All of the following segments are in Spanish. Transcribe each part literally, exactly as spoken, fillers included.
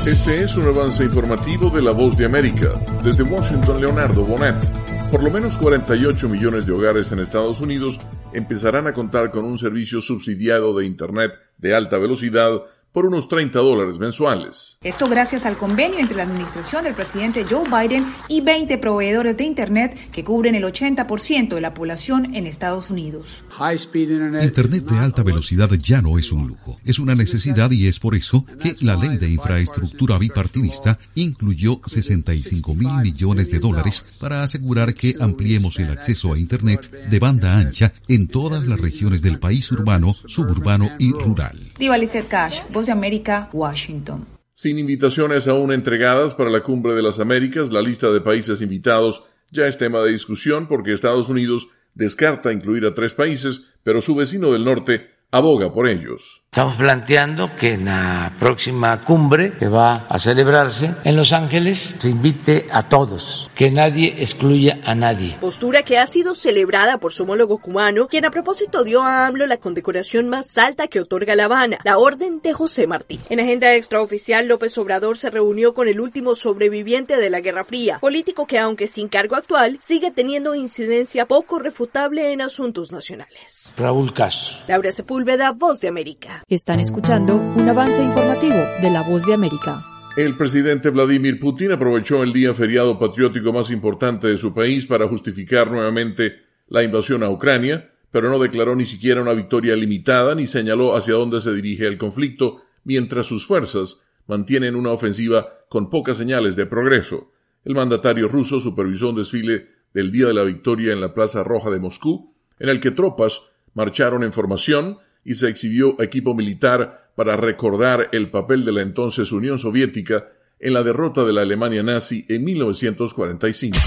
Este es un avance informativo de La Voz de América. Desde Washington, Leonardo Bonet. Por lo menos cuarenta y ocho millones de hogares en Estados Unidos empezarán a contar con un servicio subsidiado de Internet de alta velocidad por unos treinta dólares mensuales. Esto gracias al convenio entre la administración del presidente Joe Biden y veinte proveedores de Internet que cubren el ochenta por ciento de la población en Estados Unidos. Internet de alta velocidad ya no es un lujo, es una necesidad y es por eso que la Ley de Infraestructura Bipartidista incluyó sesenta y cinco mil millones de dólares para asegurar que ampliemos el acceso a Internet de banda ancha en todas las regiones del país urbano, suburbano y rural. Diva Lizette Cash, Voz de América, Washington. Sin invitaciones aún entregadas para la Cumbre de las Américas, la lista de países invitados ya es tema de discusión porque Estados Unidos descarta incluir a tres países, pero su vecino del norte aboga por ellos. Estamos planteando que en la próxima cumbre que va a celebrarse en Los Ángeles se invite a todos, que nadie excluya a nadie. Postura que ha sido celebrada por su homólogo cubano, quien a propósito dio a AMLO la condecoración más alta que otorga La Habana, la Orden de José Martí. En agenda extraoficial, López Obrador se reunió con el último sobreviviente de la Guerra Fría, político que aunque sin cargo actual, sigue teniendo incidencia poco refutable en asuntos nacionales. Raúl Castro. Laura Sepúlveda, Voz de América. Están escuchando un avance informativo de La Voz de América. El presidente Vladimir Putin aprovechó el día feriado patriótico más importante de su país para justificar nuevamente la invasión a Ucrania, pero no declaró ni siquiera una victoria limitada ni señaló hacia dónde se dirige el conflicto, mientras sus fuerzas mantienen una ofensiva con pocas señales de progreso. El mandatario ruso supervisó un desfile del Día de la Victoria en la Plaza Roja de Moscú, en el que tropas marcharon en formación y se exhibió equipo militar para recordar el papel de la entonces Unión Soviética en la derrota de la Alemania nazi en mil novecientos cuarenta y cinco.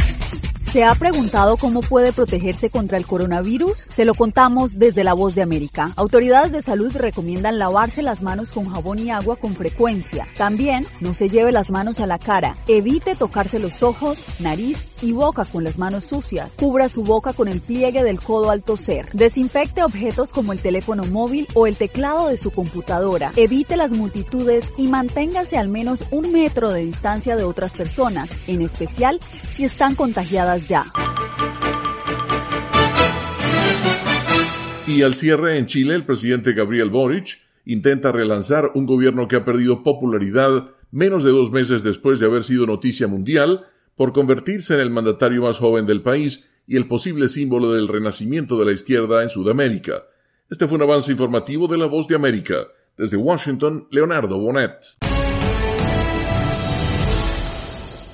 ¿Se ha preguntado cómo puede protegerse contra el coronavirus? Se lo contamos desde La Voz de América. Autoridades de salud recomiendan lavarse las manos con jabón y agua con frecuencia. También no se lleve las manos a la cara. Evite tocarse los ojos, nariz y boca con las manos sucias. Cubra su boca con el pliegue del codo al toser. Desinfecte objetos como el teléfono móvil o el teclado de su computadora. Evite las multitudes y manténgase al menos un metro de distancia de otras personas, en especial si están contagiadas ya. Y al cierre en Chile, el presidente Gabriel Boric intenta relanzar un gobierno que ha perdido popularidad menos de dos meses después de haber sido noticia mundial por convertirse en el mandatario más joven del país y el posible símbolo del renacimiento de la izquierda en Sudamérica. Este fue un avance informativo de La Voz de América. Desde Washington, Leonardo Bonet.